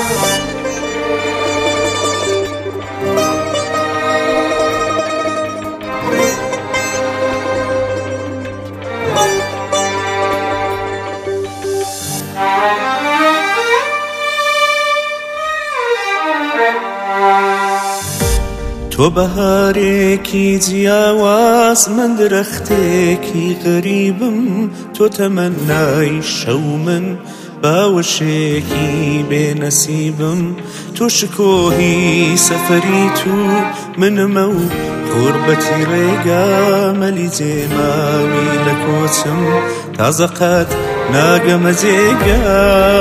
تو بهارێکی جیاواز من درەختێکی غەریبم تو تەمەنای شەو من باوەشێکی بێنەسیبم تو شکۆهی سەفەری تو منمە و غوربەتی ڕێگا مەلی جێماوی لە کۆچم تازە قەت ناگەمە جێگا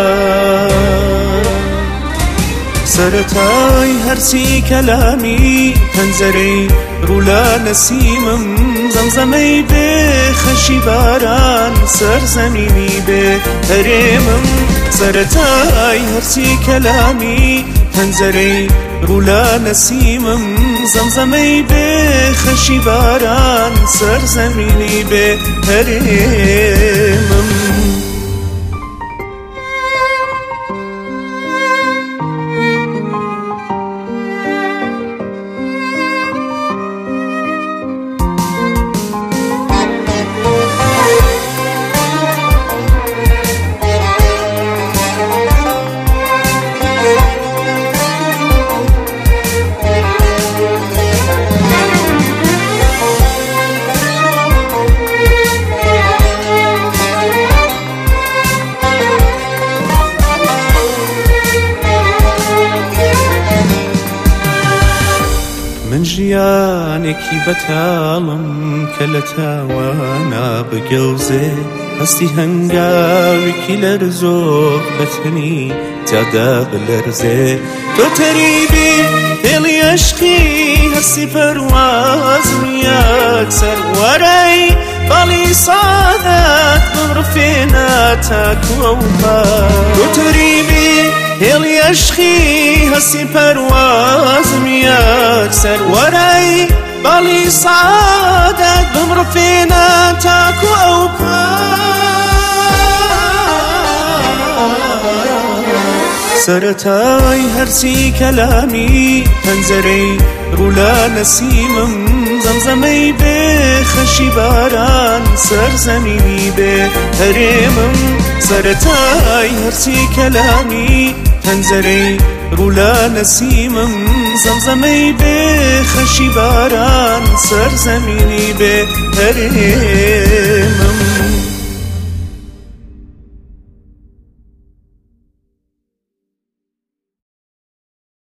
سەرەتای هەرچی کەلامی پەنجەرەی ڕوولا نەسیمم زەمزەمەی بێ خەشی باران سەرزەمینی بێ هەرێمم سەرەتای هەرچی کەلامی پەنجەرەی ڕوولا نەسیمم زەمزەمەی بێ خەشی باران سەرزەمینی بێ هەرێمم من ژیانێکی بەتاڵم کە لە تاوانە بگەوزێ هەستی هەنگاوێکی لەرزۆک بەتەنی جادا بلەرزێ تۆ تەریبی هێڵی عەشقی هەستی پەروازم یەکسەر وەرەی باڵی سادات بمڕفێنە تاکو ئەو پار تۆ تەریبی هێڵی عەشقی هەستی پەروازم یەکسەر وەرەی باڵی سادات بمڕفێنە تاکو ئەو سەرەتای هەرچی کەلامی پەنجەرەی ڕوولا نەسیمم زەمزەمەی بێ خەشی باران سەرزەمینی بێ هەرێمم سەرەتای هەرچی کەلامی پەنجەرەی ڕوولا نەسیمم زەمزەمەی بێ خەشی باران سەرزەمینی بێ هەرێمم